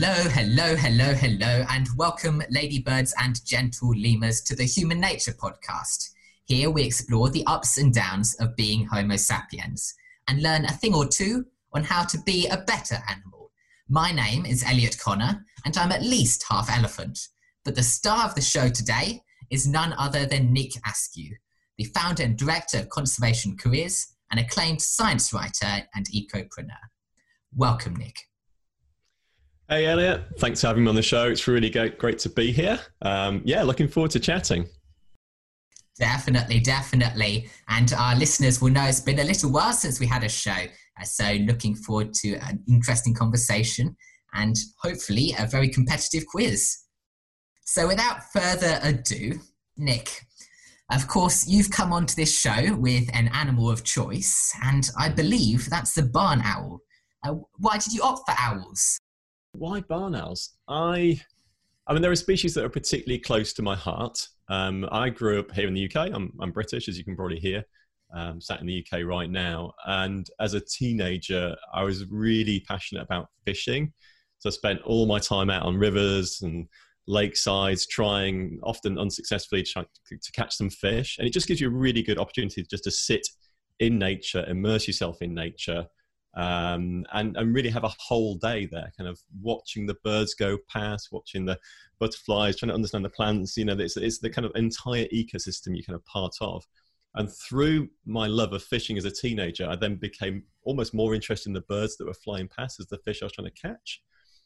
Hello, and welcome, ladybirds and gentle lemurs, to the Human Nature podcast. Here we explore the ups and downs of being Homo sapiens and learn a thing or two on how to be a better animal. My name is Elliot Connor, and I'm at least half elephant. But the star of the show today is none other than Nick Askew, the founder and director of Conservation Careers, an acclaimed science writer and ecopreneur. Welcome, Nick. Hey Elliot, thanks for having me on the show. It's really great to be here. Looking forward to chatting. Definitely. And our listeners will know it's been a little while since we had a show. So looking forward to an interesting conversation and hopefully a very competitive quiz. So without further ado, Nick, of course, you've come onto this show with an animal of choice, and I believe that's the barn owl. Why did you opt for owls? Why barn owls? I mean, there are species that are particularly close to my heart. I grew up here in the UK. I'm British, as you can probably hear. Sat in the UK right now. And as a teenager, I was really passionate about fishing. So I spent all my time out on rivers and lakesides, trying, often unsuccessfully, to catch some fish. And it just gives you a really good opportunity just to sit in nature, immerse yourself in nature, and really have a whole day there, kind of watching the birds go past, watching the butterflies, trying to understand the plants. You know, it's the kind of entire ecosystem you're kind of part of. And through my love of fishing as a teenager, I then became almost more interested in the birds that were flying past as the fish I was trying to catch.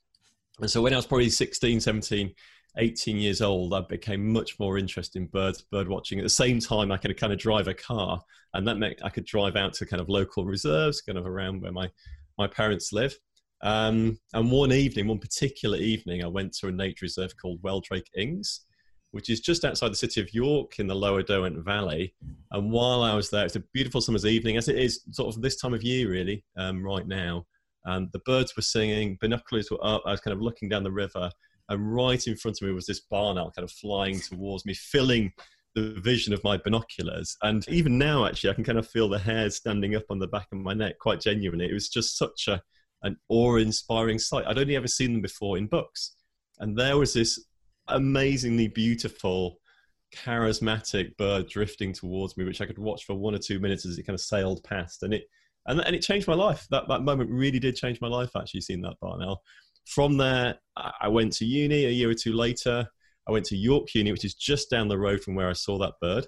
And so when I was probably 16, 17, 18 years old, I became much more interested in bird watching. At the same time, I could kind of drive a car, and that meant I could drive out to kind of local reserves, kind of around where my parents live. And one particular evening, I went to a nature reserve called Wheldrake Ings, which is just outside the city of York in the Lower Derwent Valley. And while I was there, it's a beautiful summer's evening, as it is sort of this time of year, really, right now. The birds were singing, binoculars were up, I was kind of looking down the river, and right in front of me was this barn owl kind of flying towards me, filling the vision of my binoculars. And even now, actually, I can kind of feel the hairs standing up on the back of my neck, quite genuinely. It was just such an awe-inspiring sight. I'd only ever seen them before in books. And there was this amazingly beautiful, charismatic bird drifting towards me, which I could watch for 1 or 2 minutes as it kind of sailed past. And it changed my life. That moment really did change my life, actually, seeing that barn owl. From there, I went to uni a year or two later. I went to York Uni, which is just down the road from where I saw that bird.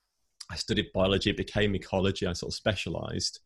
I studied biology. It became ecology. I sort of specialised.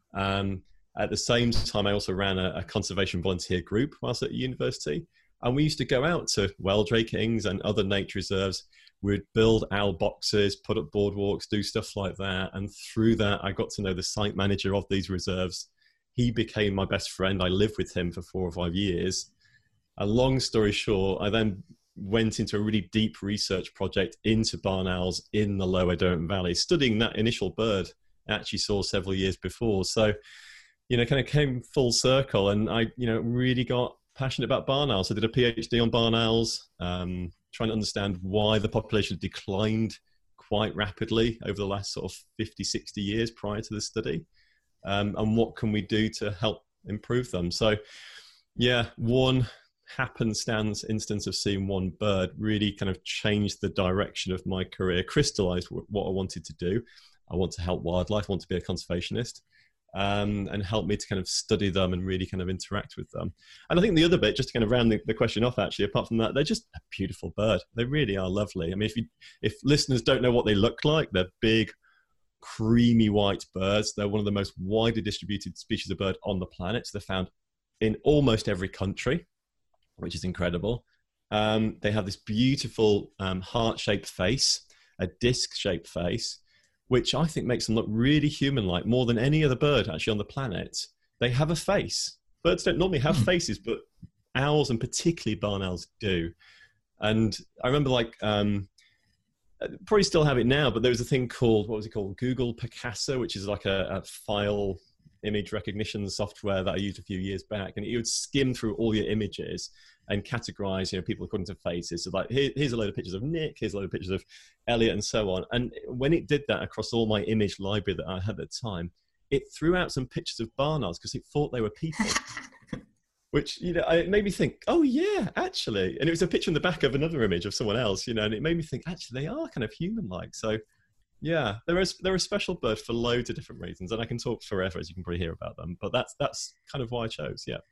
At the same time, I also ran a conservation volunteer group whilst at university. And we used to go out to Wheldrake Ings and other nature reserves. We'd build owl boxes, put up boardwalks, do stuff like that. And through that, I got to know the site manager of these reserves. He became my best friend. I lived with him for 4 or 5 years. A long story short, I then went into a really deep research project into barn owls in the Lower Derwent Valley, studying that initial bird I actually saw several years before. So, kind of came full circle, and I, really got passionate about barn owls. I did a PhD on barn owls, trying to understand why the population declined quite rapidly over the last sort of 50, 60 years prior to the study. And what can we do to help improve them? So, one happenstance instance of seeing one bird really kind of changed the direction of my career, crystallized what I wanted to do. I want to help wildlife, I want to be a conservationist, and help me to kind of study them and really kind of interact with them. And I think the other bit, just to kind of round the question off, actually, apart from that, they're just a beautiful bird. They really are lovely. I mean, if listeners don't know what they look like, they're big, creamy white birds. They're one of the most widely distributed species of bird on the planet. So they're found in almost every country, which is incredible. They have this beautiful heart-shaped face, a disc-shaped face, which I think makes them look really human-like, more than any other bird actually on the planet. They have a face. Birds don't normally have faces, but owls, and particularly barn owls, do. And I remember, probably still have it now, but there was a thing called, Google Picasa, which is like a file image recognition software that I used a few years back, and it would skim through all your images and categorize, people according to faces. So like, here's a load of pictures of Nick, here's a load of pictures of Elliot, and so on. And when it did that across all my image library that I had at the time, it threw out some pictures of barn owls because it thought they were people. which, it made me think, oh yeah, actually. And it was a picture in the back of another image of someone else, and it made me think, actually, they are kind of human-like. So yeah, they're a special bird for loads of different reasons, and I can talk forever, as you can probably hear about them. But that's kind of why I chose. Yeah.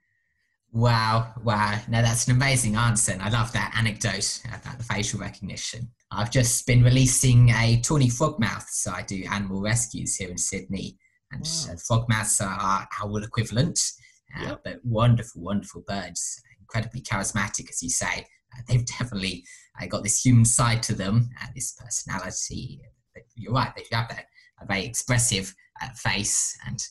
Wow. No, that's an amazing answer. And I love that anecdote about the facial recognition. I've just been releasing a tawny frogmouth. So I do animal rescues here in Sydney. And Wow. frogmouths are our owl equivalent, but wonderful, wonderful birds. Incredibly charismatic, as you say. They've definitely got this human side to them, this personality. You're right, they have a very expressive face, and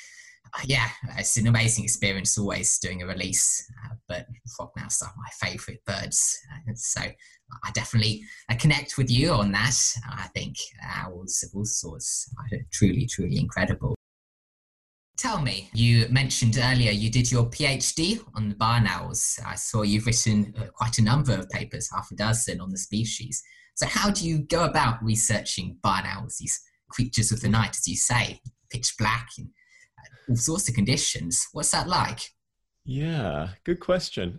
it's an amazing experience always doing a release, but frogmouths are my favourite birds, so I definitely connect with you on that. I think owls of all sorts are truly, truly incredible. Tell me, you mentioned earlier you did your PhD on the barn owls. I saw you've written quite a number of papers, half a dozen, on the species. So how do you go about researching barn owls, these creatures of the night, as you say, pitch black and all sorts of conditions? What's that like? Yeah, good question.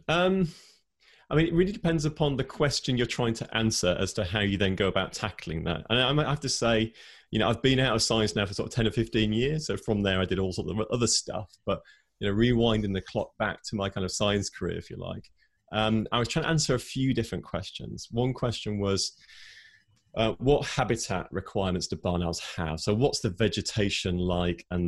It really depends upon the question you're trying to answer as to how you then go about tackling that. And I might have to say, I've been out of science now for sort of 10 or 15 years. So from there, I did all sorts of other stuff. But, rewinding the clock back to my kind of science career, if you like, I was trying to answer a few different questions. One question was, what habitat requirements do barn owls have? So what's the vegetation like, and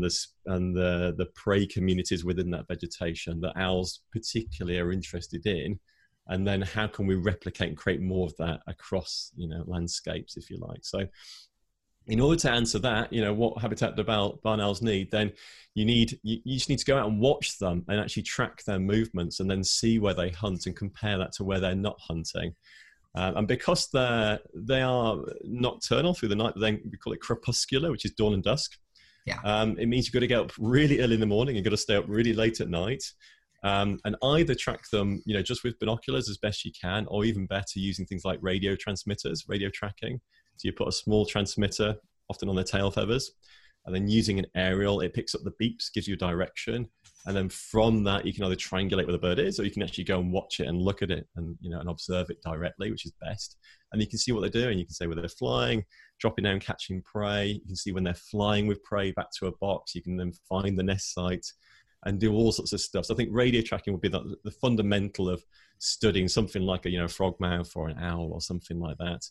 the prey communities within that vegetation that owls particularly are interested in? And then how can we replicate and create more of that across, landscapes, if you like? So in order to answer that, what habitat do barn owls need, then you just need to go out and watch them and actually track their movements and then see where they hunt and compare that to where they're not hunting. And because they are nocturnal through the night, then we call it crepuscular, which is dawn and dusk. Yeah. It means you've got to get up really early in the morning. You've got to stay up really late at night. And either track them, just with binoculars as best you can, or even better, using things like radio transmitters, radio tracking. So you put a small transmitter, often on their tail feathers, and then using an aerial, it picks up the beeps, gives you a direction. And then from that, you can either triangulate where the bird is, or you can actually go and watch it and look at it and, and observe it directly, which is best. And you can see what they're doing. You can see whether they're flying, dropping down, catching prey. You can see when they're flying with prey back to a box. You can then find the nest site and do all sorts of stuff. So I think radio tracking would be the fundamental of studying something like a frogmouth or an owl or something like that.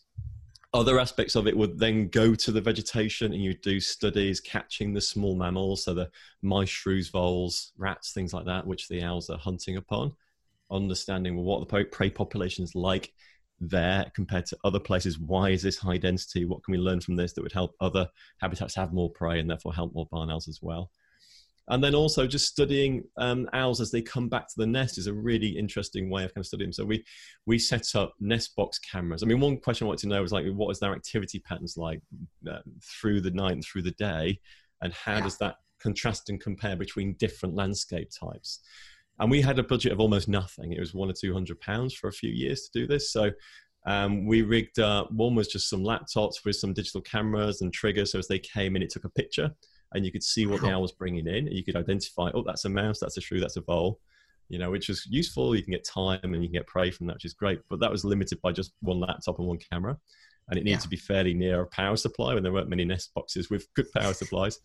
Other aspects of it would then go to the vegetation, and you do studies catching the small mammals, so the mice, shrews, voles, rats, things like that, which the owls are hunting upon, understanding what the prey population is like there compared to other places. Why is this high density? What can we learn from this that would help other habitats have more prey and therefore help more barn owls as well? And then also just studying owls as they come back to the nest is a really interesting way of kind of studying them. So we set up nest box cameras. I mean, one question I wanted to know was, like, what is their activity patterns like through the night and through the day? And how does that contrast and compare between different landscape types? And we had a budget of almost nothing. It was £100 or £200 for a few years to do this. So we rigged up, one was just some laptops with some digital cameras and triggers. So as they came in, it took a picture, and you could see what the owl was bringing in. And you could identify, oh, that's a mouse, that's a shrew, that's a vole, which was useful. You can get time and you can get prey from that, which is great. But that was limited by just one laptop and one camera. And it needed to be fairly near a power supply when there weren't many nest boxes with good power supplies.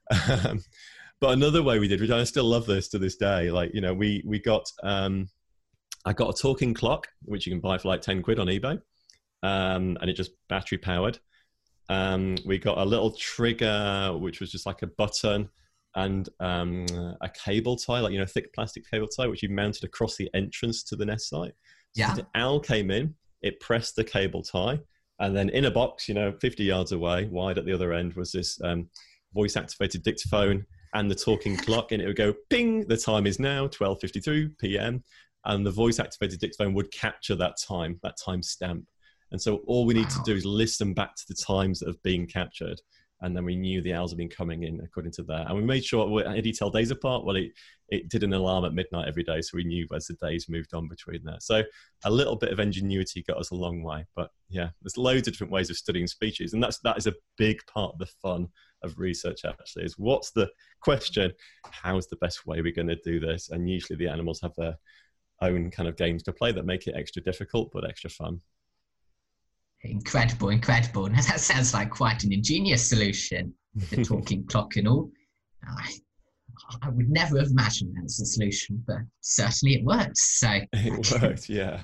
But another way we did, which I still love this to this day, we got, I got a talking clock, which you can buy for like 10 quid on eBay. And it just battery powered. We got a little trigger, which was just like a button, and a cable tie, like, a thick plastic cable tie, which you mounted across the entrance to the nest site. So the owl came in, it pressed the cable tie, and then in a box, 50 yards away, wide at the other end, was this voice activated dictaphone and the talking clock, and it would go ping, the time is now 12:52 p.m. And the voice activated dictaphone would capture that time stamp. And so all we need to do is listen back to the times that have been captured. And then we knew the owls had been coming in according to that. And we made sure, did he tell days apart? Well, it did an alarm at midnight every day. So we knew as the days moved on between there. So a little bit of ingenuity got us a long way. But yeah, there's loads of different ways of studying species. And that is a big part of the fun of research, actually, is what's the question? How's the best way we're going to do this? And usually the animals have their own kind of games to play that make it extra difficult, but extra fun. Incredible. That sounds like quite an ingenious solution, the talking clock and all. I would never have imagined that as a solution, but certainly it works. So it worked, yeah.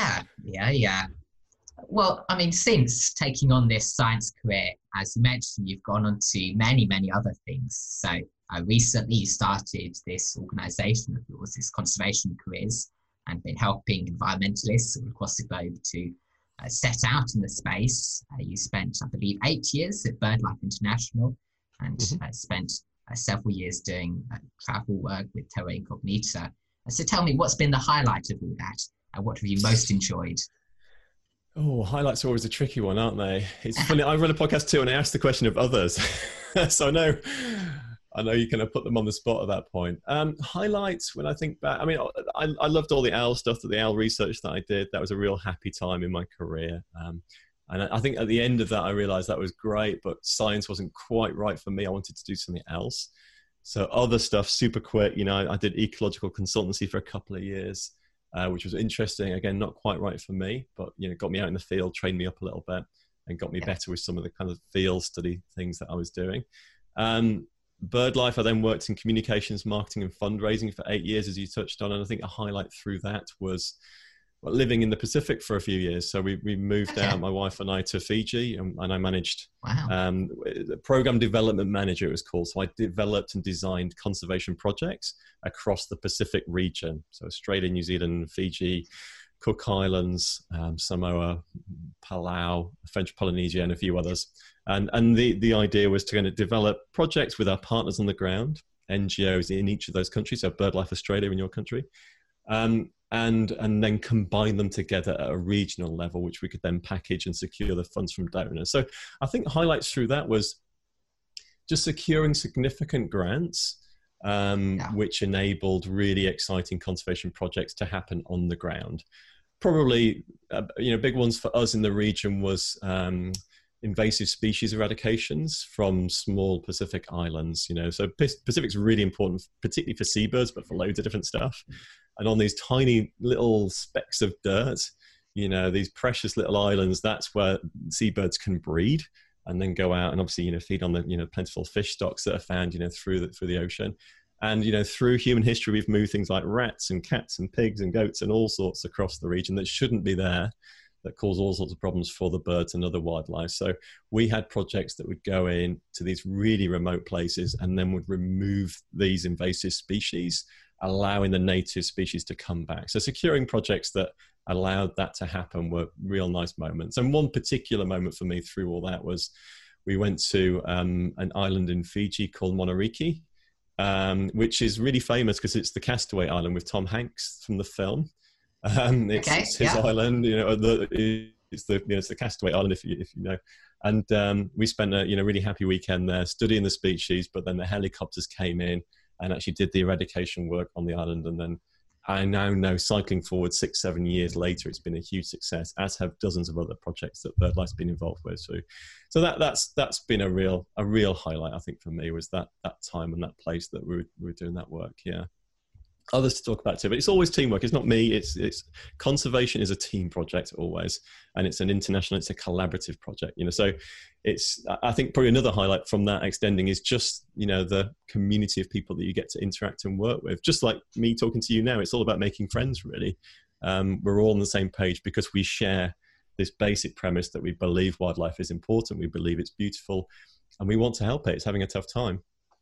Yeah. Well, I mean, since taking on this science career, as you mentioned, you've gone on to many, many other things. So recently you started this organisation of yours, this Conservation Careers, and been helping environmentalists all across the globe to set out in the space. You spent, I believe, 8 years at BirdLife International, and spent several years doing travel work with Terra Incognita. So tell me, what's been the highlight of all that? And what have you most enjoyed? Oh, highlights are always a tricky one, aren't they? It's funny, I run a podcast too, and I ask the question of others. So I know you kind of put them on the spot at that point. Highlights, when I think back, I mean, I loved all the owl stuff, the owl research that I did. That was a real happy time in my career. And I think at the end of that, I realized that was great, but science wasn't quite right for me. I wanted to do something else. So other stuff, super quick. I did ecological consultancy for a couple of years, which was interesting. Again, not quite right for me, but, got me out in the field, trained me up a little bit, and got me better with some of the kind of field study things that I was doing. BirdLife, I then worked in communications, marketing and fundraising for 8 years, as you touched on. And I think a highlight through that was living in the Pacific for a few years. So we moved out, my wife and I, to Fiji, and I managed the program development manager, it was called. So I developed and designed conservation projects across the Pacific region. So Australia, New Zealand, Fiji, Cook Islands, Samoa, Palau, French Polynesia, and a few others. And the idea was to kind of develop projects with our partners on the ground, NGOs in each of those countries, so BirdLife Australia in your country, and then combine them together at a regional level, which we could then package and secure the funds from donors. So I think highlights through that was just securing significant grants, which enabled really exciting conservation projects to happen on the ground. Probably, big ones for us in the region was invasive species eradications from small Pacific islands. So Pacific's really important, particularly for seabirds, but for loads of different stuff. And on these tiny little specks of dirt, these precious little islands, that's where seabirds can breed and then go out and obviously, feed on the, plentiful fish stocks that are found, through the ocean. And, through human history, we've moved things like rats and cats and pigs and goats and all sorts across the region that shouldn't be there, that cause all sorts of problems for the birds and other wildlife. So we had projects that would go in to these really remote places and then would remove these invasive species, allowing the native species to come back. So securing projects that allowed that to happen were real nice moments. And one particular moment for me through all that was we went to an island in Fiji called Monariki, which is really famous because it's the Castaway Island with Tom Hanks from the film. It's his island, it's the Castaway Island, if you know. And we spent a really happy weekend there studying the species, but then the helicopters came in and actually did the eradication work on the island. And then I now know, cycling forward 6-7 years later, it's been a huge success, as have dozens of other projects that BirdLife's been involved with. So that's been a real highlight, I think, for me, was that time and that place that we were doing that work. Yeah. Others to talk about too, but it's always teamwork. It's not me. It's conservation is a team project always, and it's a collaborative project. So I think probably another highlight from that extending is just the community of people that you get to interact and work with. Just like me talking to you now, it's all about making friends. Really, we're all on the same page because we share this basic premise that we believe wildlife is important, we believe it's beautiful, and we want to help it. It's having a tough time.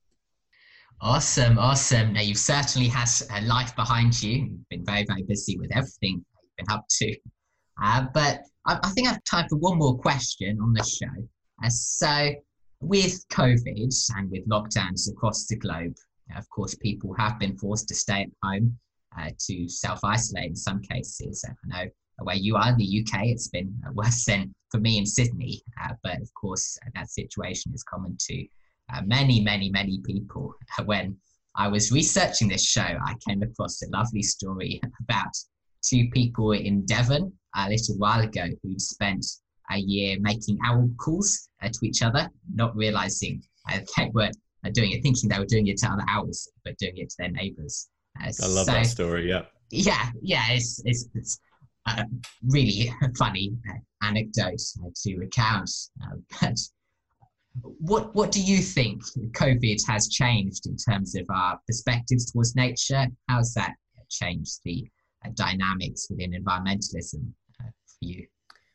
Awesome. Now, you've certainly had a life behind you. You've been very, very busy with everything you've been up to. But I think I have time for one more question on the show. So with COVID and with lockdowns across the globe, of course, people have been forced to stay at home to self-isolate in some cases. I know where you are in the UK. It's been worse than for me in Sydney, but of course that situation is common to many people. When I was researching this show, I came across a lovely story about two people in Devon a little while ago who'd spent a year making owl calls to each other, not realizing they were doing it, thinking they were doing it to other owls, but doing it to their neighbors. I love that story. Yeah, it's a really funny anecdote to recount. But what do you think COVID has changed in terms of our perspectives towards nature? How's that changed the dynamics within environmentalism for you?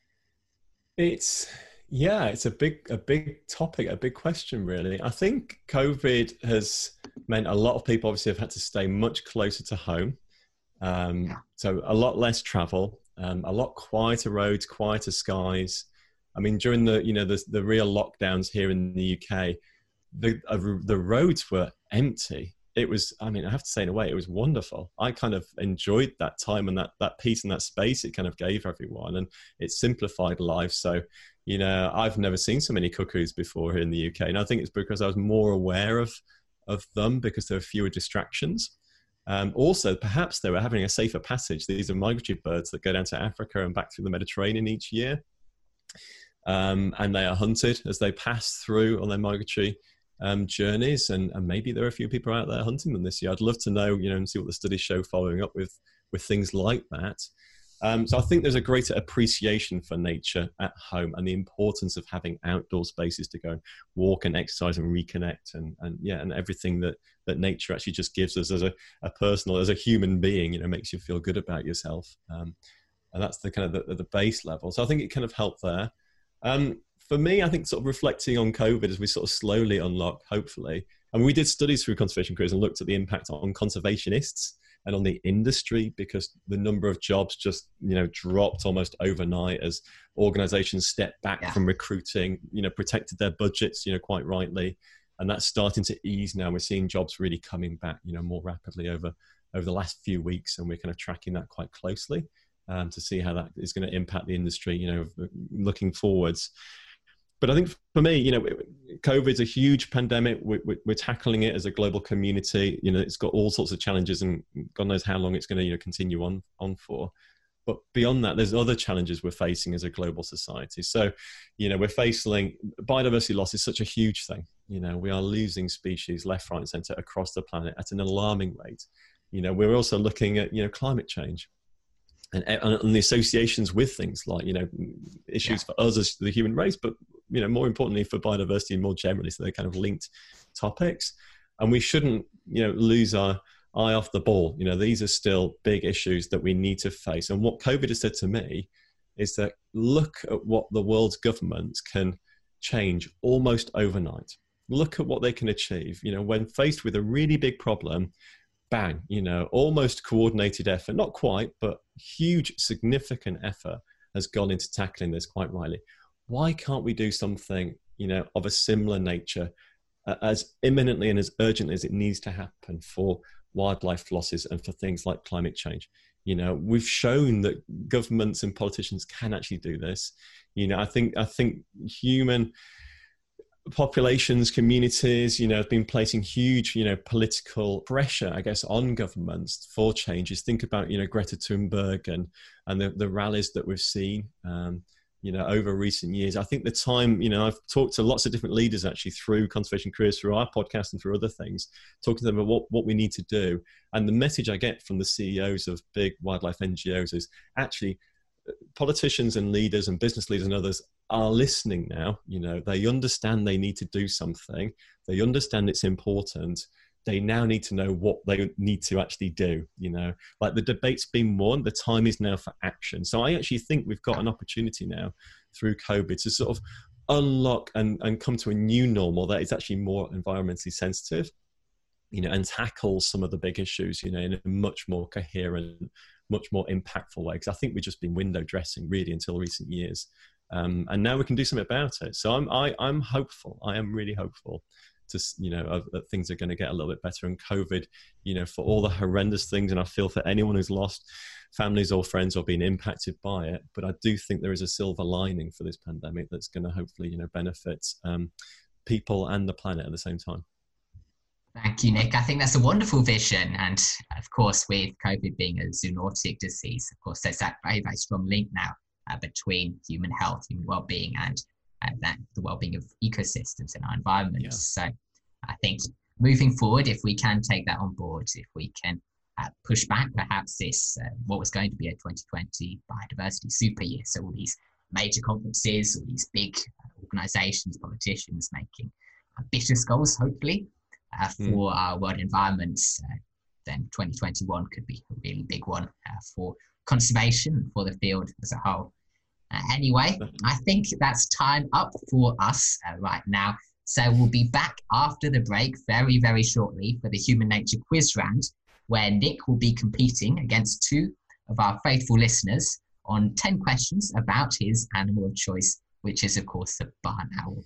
It's a big topic, a big question, really. I think COVID has meant a lot of people obviously have had to stay much closer to home. So a lot less travel, a lot quieter roads, quieter skies. I mean, during the real lockdowns here in the UK, the roads were empty. It was, I mean, I have to say, in a way, it was wonderful. I kind of enjoyed that time and that peace and that space it kind of gave everyone, and it simplified life. So, I've never seen so many cuckoos before here in the UK, and I think it's because I was more aware of them because there were fewer distractions. Also, perhaps they were having a safer passage. These are migratory birds that go down to Africa and back through the Mediterranean each year. And they are hunted as they pass through on their migratory journeys, and maybe there are a few people out there hunting them this year. I'd love to know, and see what the studies show following up with things like that. So I think there's a greater appreciation for nature at home and the importance of having outdoor spaces to go walk and exercise and reconnect and everything that nature actually just gives us as a human being, makes you feel good about yourself. And that's the kind of the base level. So I think it kind of helped there. For me, I think sort of reflecting on COVID as we sort of slowly unlock, hopefully, and we did studies through Conservation Careers and looked at the impact on conservationists and on the industry, because the number of jobs just, dropped almost overnight as organizations stepped back from recruiting, protected their budgets, quite rightly. And that's starting to ease now. We're seeing jobs really coming back, more rapidly over the last few weeks. And we're kind of tracking that quite closely to see how that is going to impact the industry, looking forwards. But I think for me, COVID's a huge pandemic. We're tackling it as a global community. It's got all sorts of challenges, and God knows how long it's going to continue on for. But beyond that, there's other challenges we're facing as a global society. So, we're facing biodiversity loss is such a huge thing. We are losing species left, right, and centre across the planet at an alarming rate. We're also looking at climate change. And the associations with things like, issues for us as the human race, but, more importantly for biodiversity more generally. So they're kind of linked topics. And we shouldn't, lose our eye off the ball. These are still big issues that we need to face. And what COVID has said to me is that look at what the world's governments can change almost overnight. Look at what they can achieve. When faced with a really big problem, bang, almost coordinated effort, not quite, but huge, significant effort has gone into tackling this, quite rightly. Why can't we do something, of a similar nature as imminently and as urgently as it needs to happen for wildlife losses and for things like climate change? We've shown that governments and politicians can actually do this. I think human populations, communities, have been placing huge, political pressure, I guess, on governments for changes. Think about, Greta Thunberg and the rallies that we've seen, over recent years. I think the time, I've talked to lots of different leaders actually through Conservation Careers, through our podcast and through other things, talking to them about what we need to do. And the message I get from the CEOs of big wildlife NGOs is actually politicians and leaders and business leaders and others are listening now. They understand they need to do something. They understand it's important. They now need to know what they need to actually do. Like the debate's been won. The time is now for action. So I actually think we've got an opportunity now through COVID to sort of unlock and come to a new normal that is actually more environmentally sensitive, and tackle some of the big issues, in a much more coherent, much more impactful way. Because I think we've just been window dressing really until recent years. And now we can do something about it. So I'm hopeful. I am really hopeful that things are going to get a little bit better. And COVID, for all the horrendous things, and I feel for anyone who's lost families or friends or been impacted by it, but I do think there is a silver lining for this pandemic that's going to hopefully, benefit people and the planet at the same time. Thank you, Nick. I think that's a wonderful vision. And of course, with COVID being a zoonotic disease, of course, there's that very, very strong link now between human health, human well-being, and the well-being of ecosystems and our environment. Yeah. So I think moving forward, if we can take that on board, if we can push back perhaps this, what was going to be a 2020 biodiversity super year, so all these major conferences, all these big organizations, politicians making ambitious goals, hopefully, for our world environments, then 2021 could be a really big one for conservation, for the field as a whole. Anyway, I think that's time up for us right now. So we'll be back after the break very, very shortly for the Human Nature Quiz Round, where Nick will be competing against 2 of our faithful listeners on 10 questions about his animal of choice, which is, of course, the barn owl.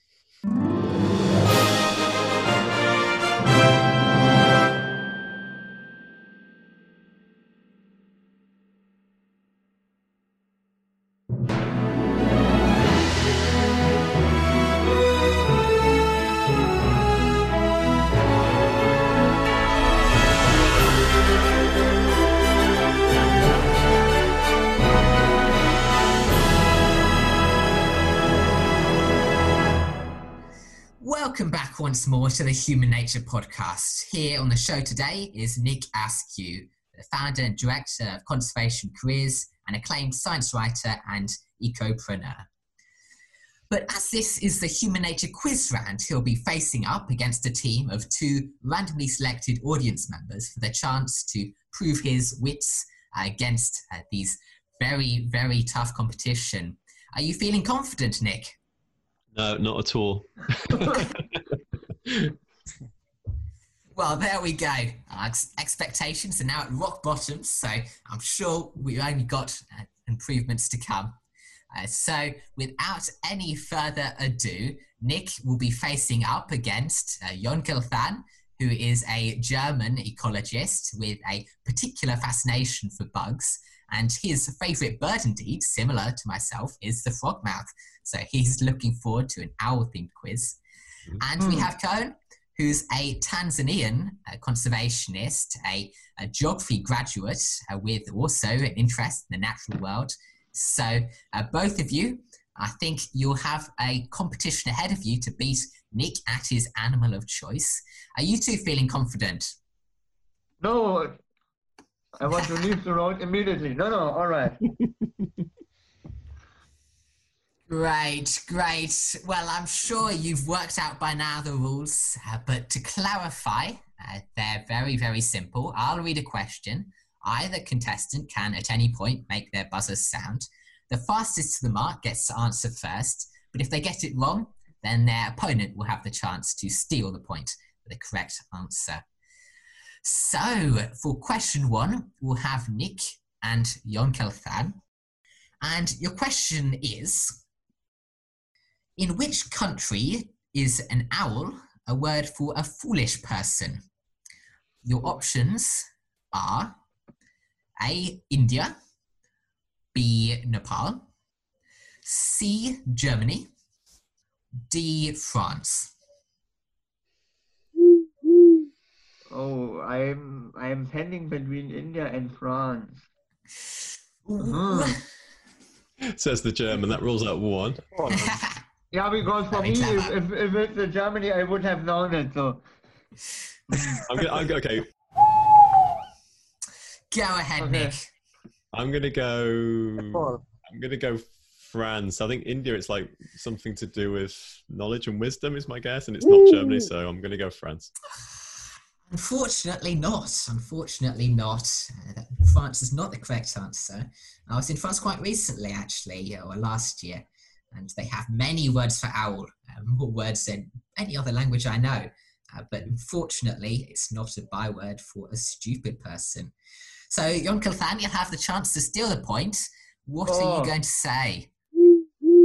Welcome back once more to the Human Nature Podcast. Here on the show today is Nick Askew, the founder and director of Conservation Careers, an acclaimed science writer and ecopreneur. But as this is the Human Nature Quiz Round, he'll be facing up against a team of 2 randomly selected audience members for the chance to prove his wits against these very, very tough competition. Are you feeling confident, Nick? No, not at all. Well, there we go. Our expectations are now at rock bottom, so I'm sure we've only got improvements to come. So without any further ado, Nick will be facing up against Jon Gilthan, who is a German ecologist with a particular fascination for bugs. And his favourite bird, indeed, similar to myself, is the frogmouth. So he's looking forward to an owl-themed quiz. And we have Koen, who's a Tanzanian conservationist, a geography graduate with also an interest in the natural world. So both of you, I think you'll have a competition ahead of you to beat Nick at his animal of choice. Are you 2 feeling confident? No. I want to leave the road immediately. No, all right. Great. Well, I'm sure you've worked out by now the rules, but to clarify, they're very, very simple. I'll read a question. Either contestant can at any point make their buzzers sound. The fastest to the mark gets to answer first, but if they get it wrong, then their opponent will have the chance to steal the point with the correct answer. So, for question 1, we'll have Nick and Jon Gilthan. And your question is, in which country is an owl a word for a foolish person? Your options are A, India, B, Nepal, C, Germany, D, France. Oh, I'm pending between India and France. Says the German. That rules out 1. Yeah, because for me, if it's a Germany, I would have known it. So okay. Go ahead, Nick. I'm gonna go France. I think India, it's like something to do with knowledge and wisdom is my guess, and it's not Germany, so I'm gonna go France. Unfortunately not. France is not the correct answer. I was in France quite recently, actually, or last year, and they have many words for owl, more words than any other language I know. But unfortunately, it's not a byword for a stupid person. So, Jon Gilthan, you'll have the chance to steal the point. What are you going to say?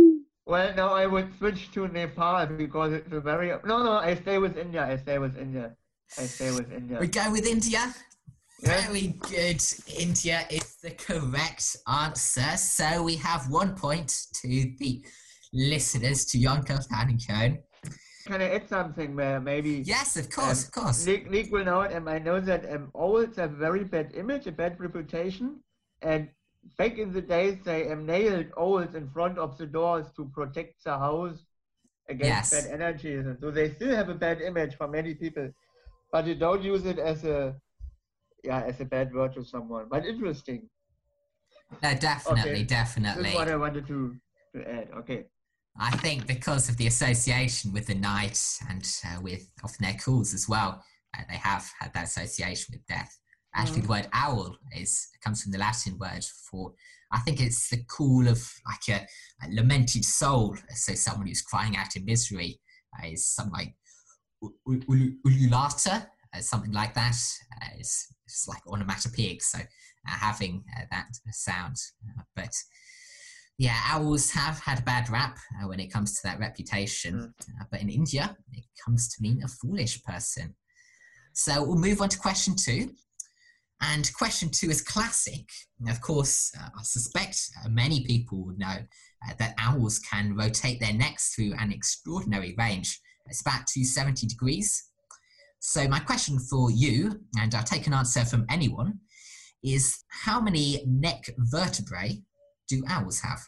Well, now I would switch to Nepal because it's a very... No, I stay with India. I stay with India. We go with India. Yes. Very good. India is the correct answer. So we have 1 point to the listeners, to Jonker and Koen. Can I add something where maybe... Yes, of course. Nick will know it, and I know that owls have very bad image, a bad reputation, and back in the days they nailed owls in front of the doors to protect the house against bad energies, and so they still have a bad image for many people, but you don't use it as a bad word to someone. But interesting. No, definitely. This is what I wanted to add. Okay. I think because of the association with the night and with often their calls as well, they have had that association with death. Actually, the word owl comes from the Latin word for, I think it's the call of like a lamented soul. So someone who's crying out in misery is something like ululata, something like that. It's like onomatopoeic, so having that sound. But yeah, owls have had a bad rap when it comes to that reputation. But in India, it comes to mean a foolish person. So we'll move on to question 2. And question 2 is classic. And of course, I suspect many people would know that owls can rotate their necks through an extraordinary range. It's about 270 degrees. So my question for you, and I'll take an answer from anyone, is how many neck vertebrae do owls have?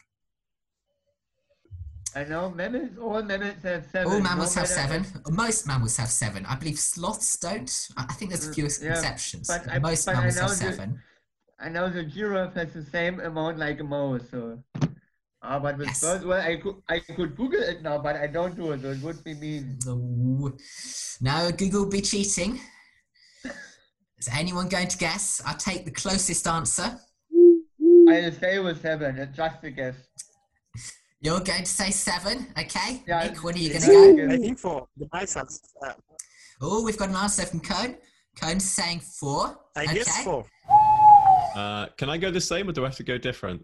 I know all mammals have 7. All mammals have 7. Most mammals have 7. I believe sloths don't. I think there's a few exceptions. But most mammals have 7. I know the giraffe has the same amount like a mouse. So, but with birds, well, I could Google it now, but I don't do it. So it would be mean. No, Google be cheating. Is anyone going to guess? I'll take the closest answer. I'll stay with 7. It's just a guess. You're going to say 7, okay? Yeah, Nick, when are you going to go? I think 4. The mice have... Oh, we've got an answer from Koen. Koen's saying 4. I guess 4. Can I go the same or do I have to go different?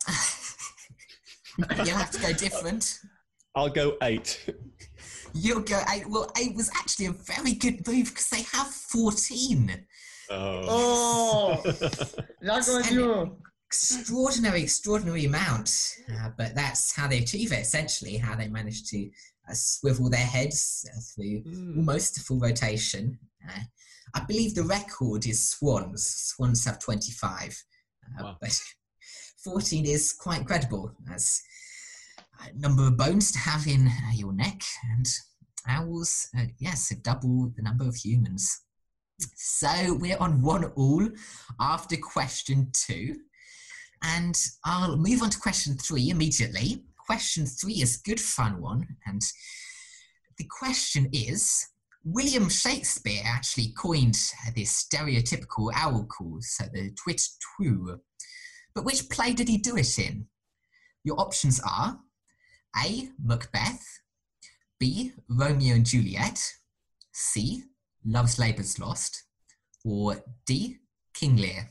You'll have to go different. I'll go 8. You'll go 8. Well, 8 was actually a very good move because they have 14. Oh! Luck on you! Extraordinary amount, but that's how they achieve it, essentially, how they manage to swivel their heads through almost a full rotation. I believe the record is swans. Swans have 25, Wow. but 14 is quite incredible as a number of bones to have in your neck, and owls, have double the number of humans. So we're on 1-1 after question 2. And I'll move on to question 3 immediately. Question 3 is a good fun one. And the question is, William Shakespeare actually coined this stereotypical owl call, so the twit-twoo. But which play did he do it in? Your options are A, Macbeth, B, Romeo and Juliet, C, Love's Labour's Lost, or D, King Lear.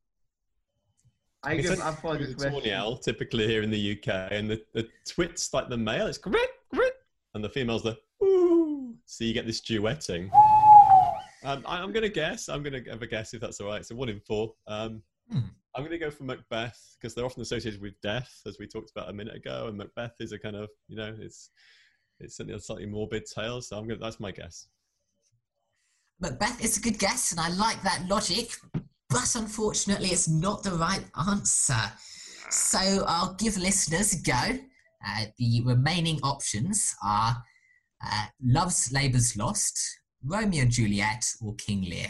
I give up for this question. Tawny owl, typically here in the UK, and the twit's like the male, it's grit, grit, and the female's the ooh. So you get this duetting. I'm going to guess. I'm going to have a guess if that's all right. So 1 in 4. I'm going to go for Macbeth because they're often associated with death, as we talked about a minute ago, and Macbeth is a kind of, it's certainly a slightly morbid tale. So that's my guess. Macbeth is a good guess, and I like that logic. But unfortunately, it's not the right answer. So I'll give listeners a go. The remaining options are Love's Labour's Lost, Romeo and Juliet, or King Lear.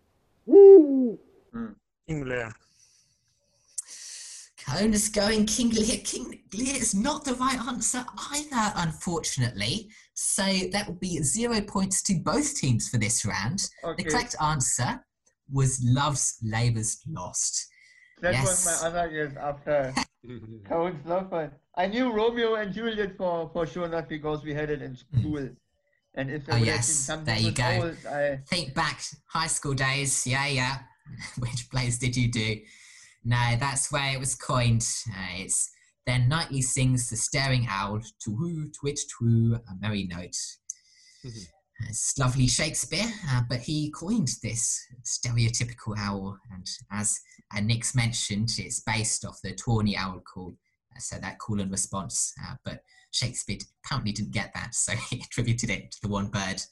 King Lear. Koen is going King Lear. King Lear is not the right answer either, unfortunately. So that will be 0 points to both teams for this round. Okay. The correct answer was Love's Labour's Lost. That was my other guess after Koen's love one. I knew Romeo and Juliet for sure, not because we had it in school. And if there there you go. Owls, Think back, high school days. Which plays did you do? No, that's where it was coined. Then nightly sings the staring owl, to-whoo, twit, twoo, a merry note. It's lovely Shakespeare, but he coined this stereotypical owl, and as Nick's mentioned, it's based off the tawny owl call, so that call and response, but Shakespeare apparently didn't get that, so he attributed it to the one bird.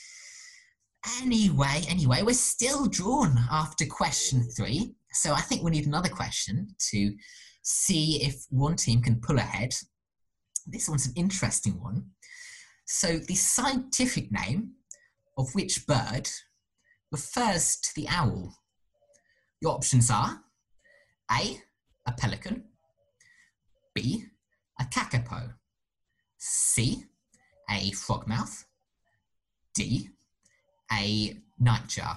Anyway, we're still drawn after question 3, so I think we need another question to see if one team can pull ahead. This one's an interesting one. So the scientific name of which bird refers to the owl? Your options are A, a pelican, B, a kakapo, C, a frogmouth, D, a nightjar.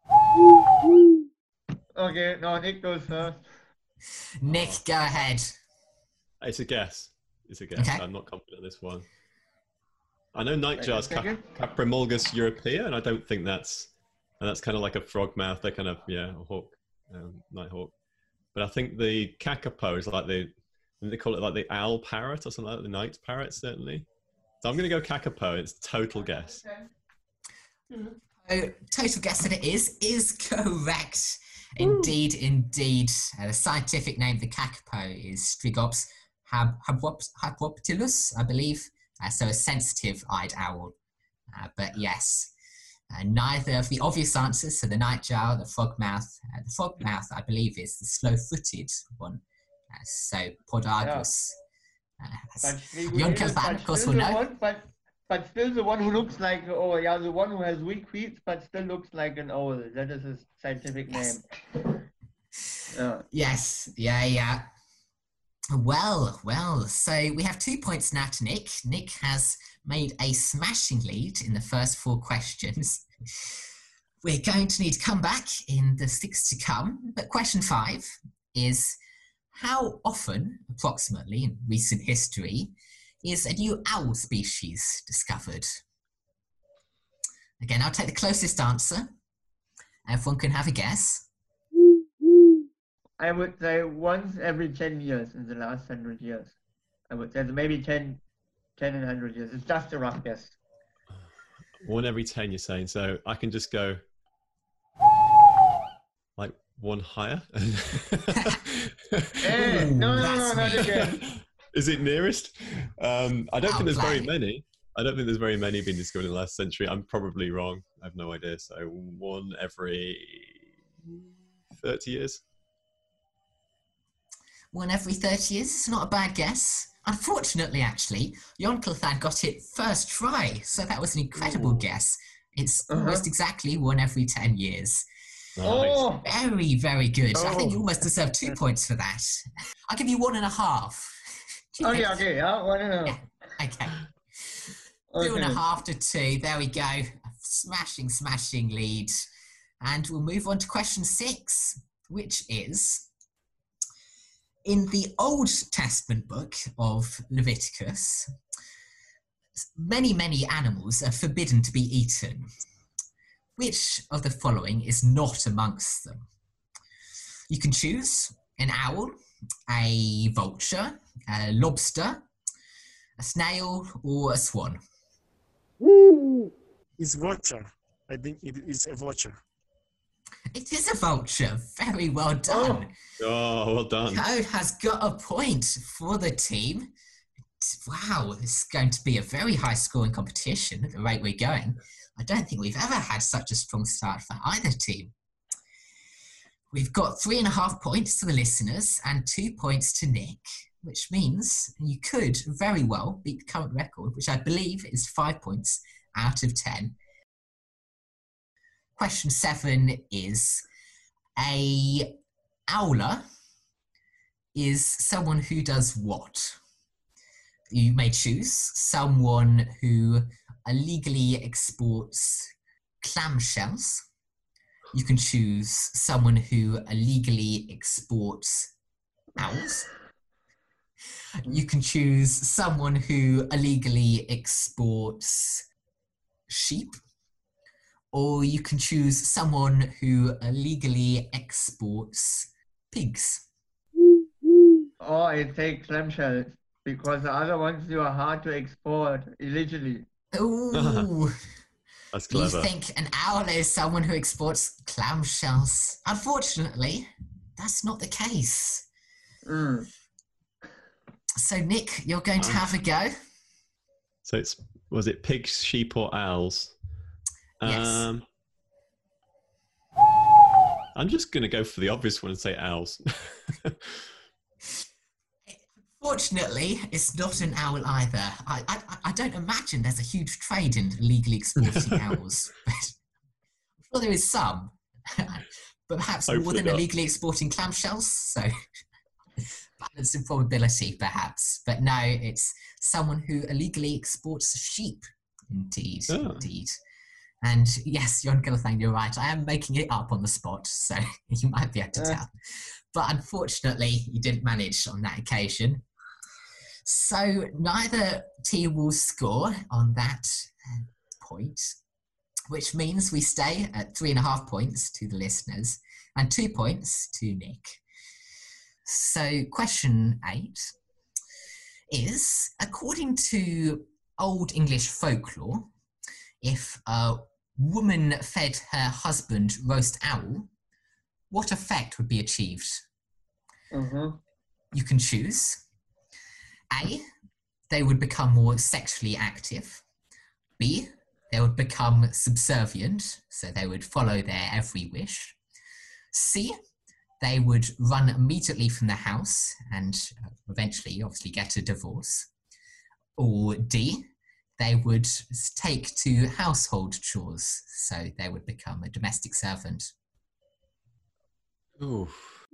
Okay, now Nick goes first. Nick, go ahead. It's a guess. Okay. I'm not confident in this one. I know nightjar's Second. Caprimulgus europaea, and I don't think that's kind of like a frogmouth. They're kind of, a hawk, nighthawk. But I think the kakapo is like they call it like the owl parrot or something like that, the night parrot, certainly. So I'm going to go kakapo. It's total guess. Oh, total guess that it is correct. Indeed. The scientific name of the kakapo is Strigops hypoptilus, I believe. So a sensitive-eyed owl. But yes, neither of the obvious answers, so the nightjar, the frogmouth, I believe, is the slow-footed one. So Podargus. Young Kelfan, of course, will know. But still the one who looks like, the one who has weak feet, but still looks like an owl. That is his scientific name. Yes, yeah. Well, so we have 2 points now to Nick. Nick has made a smashing lead in the first 4 questions. We're going to need to come back in the 6 to come. But question 5 is, how often, approximately in recent history, is a new owl species discovered? Again, I'll take the closest answer. Everyone can have a guess. I would say once every 10 years in the last 100 years. I would say maybe 10 in 100 years. It's just a rough guess. One every 10, you're saying. So I can just go like one higher. No, not again. Is it nearest? I don't think there's very many. I don't think there's very many being discovered in the last century. I'm probably wrong. I have no idea. So one every 30 years. One every 30 years. It's not a bad guess. Unfortunately, actually, Jon Kelthan got it first try, so that was an incredible guess. It's almost exactly one every 10 years. Nice. Very, very good. I think you almost deserve 2 points for that. I'll give you 1.5. Okay, 1.5. Yeah, okay. 2.5 to 2. There we go. Smashing lead. And we'll move on to question 6, which is, in the Old Testament book of Leviticus, many animals are forbidden to be eaten. Which of the following is not amongst them? You can choose an owl, a vulture, a lobster, a snail, or a swan. It's vulture. I think it is a vulture. It is a vulture. Very well done. Oh, well done. Code has got a point for the team. Wow, this is going to be a very high scoring competition at the rate we're going. I don't think we've ever had such a strong start for either team. We've got 3.5 points to the listeners and 2 points to Nick, which means you could very well beat the current record, which I believe is 5 points out of 10. Question 7 is, a owler is someone who does what? You may choose someone who illegally exports clamshells. You can choose someone who illegally exports owls. You can choose someone who illegally exports sheep. Or you can choose someone who illegally exports pigs. Or I take clamshells because the other ones you are hard to export illegally. Ooh, That's you clever. think an owl is someone who exports clamshells? Unfortunately, that's not the case. Mm. So, Nick, you're going to have a go. So was it pigs, sheep, or owls? Yes. I'm just going to go for the obvious one and say owls. Fortunately, it's not an owl either. I don't imagine there's a huge trade in illegally exporting owls. But I'm sure there is some. But perhaps more Hopefully than not. illegally exporting clamshells. So balance in probability, perhaps. But no, it's someone who illegally exports sheep. Indeed, Oh. indeed. And yes, Jon Gilthang, you're right. I am making it up on the spot, so you might be able to tell. But unfortunately, you didn't manage on that occasion. So neither team will score on that point, which means we stay at 3.5 points to the listeners and 2 points to Nick. So question 8 is, according to Old English folklore, if a woman fed her husband roast owl, what effect would be achieved? Mm-hmm. You can choose. A, they would become more sexually active. B, they would become subservient, so they would follow their every wish. C, they would run immediately from the house and eventually, obviously, get a divorce. Or D, they would take to household chores, so they would become a domestic servant. Ooh.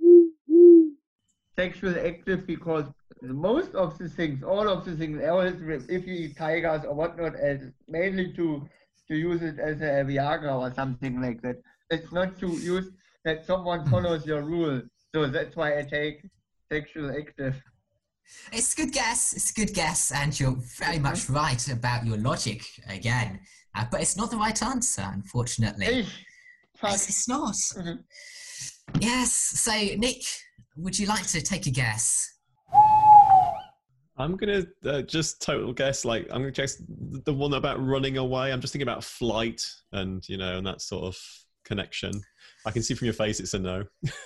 Sexual active because most of the things, all of the things, if you eat tigers or whatnot, as mainly to use it as a Viagra or something like that. It's not to use that someone follows your rule. So that's why I take sexual active. It's a good guess. It's a good guess, and you're very much right about your logic again. But it's not the right answer, unfortunately. Fuck. It's not. Mhm. Yes. So, Nick, would you like to take a guess? I'm going to just total guess, like, I'm going to guess the one about running away. I'm just thinking about flight and, and that sort of connection. I can see from your face it's a no.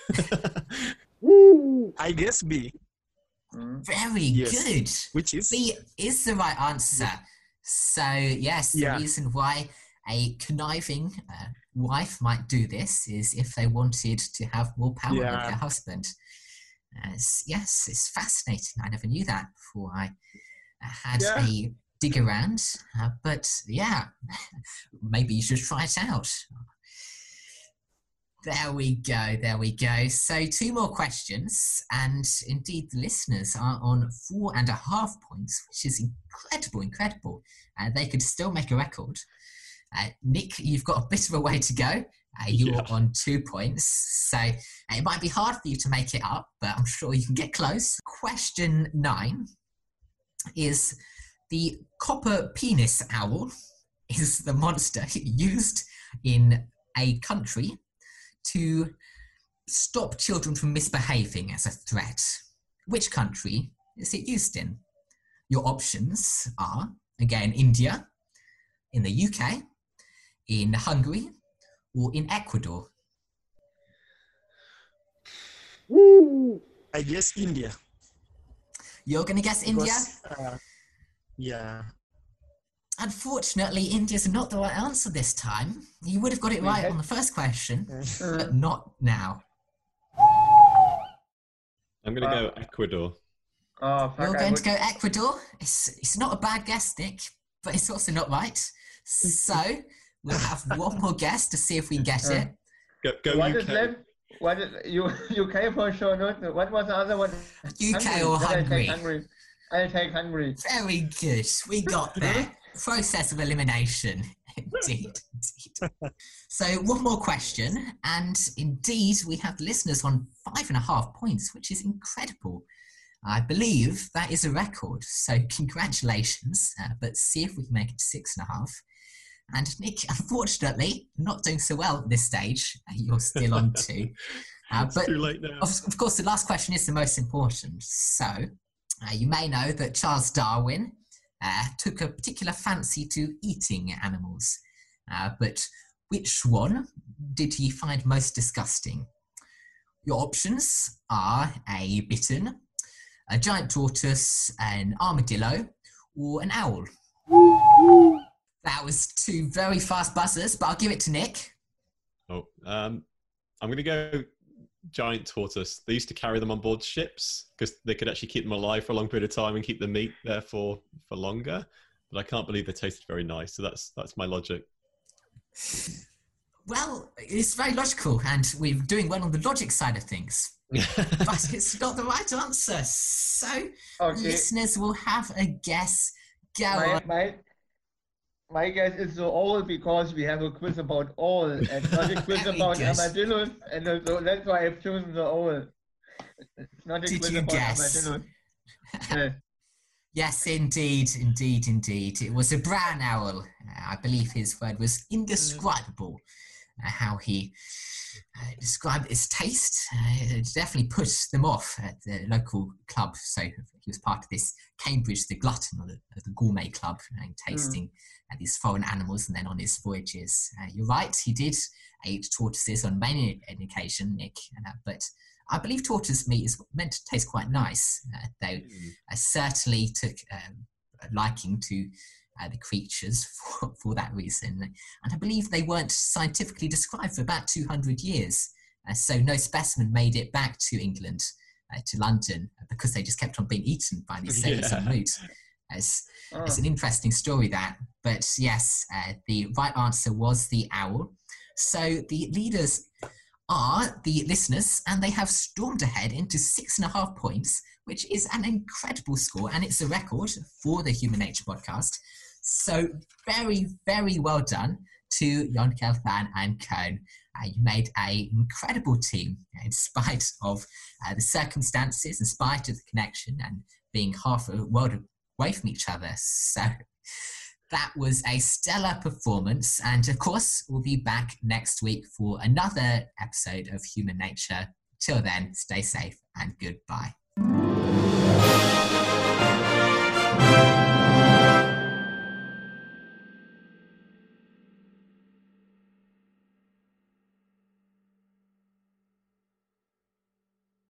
I guess B, Very Yes. good. which is B is the right answer. So, yes, the Yeah. reason why a conniving wife might do this is if they wanted to have more power over Yeah. their husband. Yes, it's fascinating. I never knew that before I had Yeah. a dig around. But yeah, maybe you should try it out. There we go, there we go. So 2 more questions, and indeed the listeners are on 4.5 points, which is incredible. They could still make a record. Nick, you've got a bit of a way to go. You're Yeah. on 2 points, so it might be hard for you to make it up, but I'm sure you can get close. Question 9 is, the copper penis owl is the monster used in a country to stop children from misbehaving as a threat. Which country is it used in? Your options are, again, India, in the UK, in Hungary, or in Ecuador. I guess India. You're going to guess India? Because, yeah. Unfortunately, India's not the right answer this time. You would have got it right on the first question, but not now. I'm going to go Ecuador. Oh, fuck. You're going to go Ecuador. It's not a bad guess, Nick, but it's also not right. So we'll have one more guess to see if we can get it. Go What UK. is left? What is UK for sure? Not what was the other one? UK or Hungary? I'll take Hungary. Very good. We got there. Process of elimination. Indeed. So one more question, and indeed we have listeners on 5.5 points, which is incredible. I believe that is a record, so congratulations, but see if we can make it to 6.5. And Nick, unfortunately, not doing so well at this stage. You're still on 2. It's but too late now. of course, the last question is the most important. So, you may know that Charles Darwin took a particular fancy to eating animals. But which one did he find most disgusting? Your options are a bittern, a giant tortoise, an armadillo, or an owl. That was 2 very fast buzzers, but I'll give it to Nick. Oh, I'm going to go giant tortoise. They used to carry them on board ships because they could actually keep them alive for a long period of time and keep the meat there for longer. But I can't believe they tasted very nice. So that's my logic. Well, it's very logical, and we're doing well on the logic side of things. But it's not the right answer. So listeners will have a guess. Go on. My guess is the owl because we have a quiz about owl and not a quiz about armadillos, and so that's why I've chosen the owl. It's not a quiz about armadillos. Yes. Yes, indeed. It was a brown owl. I believe his word was indescribable. How he described its taste. It definitely put them off at the local club. So he was part of this Cambridge, the Glutton, or the gourmet club, tasting these foreign animals, and then on his voyages. You're right, he did eat tortoises on many an occasion, Nick, but I believe tortoise meat is meant to taste quite nice, though I certainly took a liking to the creatures for that reason. And I believe they weren't scientifically described for about 200 years. So no specimen made it back to England, to London, because they just kept on being eaten by these sailors en route. It's an interesting story, that. But yes, the right answer was the owl. So the leaders are the listeners, and they have stormed ahead into 6.5 points, which is an incredible score, and it's a record for the Human Nature podcast. So very, very well done to Jon Gelfand and Koen. You made an incredible team in spite of the circumstances, in spite of the connection and being half a world away from each other. So that was a stellar performance. And of course, we'll be back next week for another episode of Human Nature. Till then, stay safe and goodbye.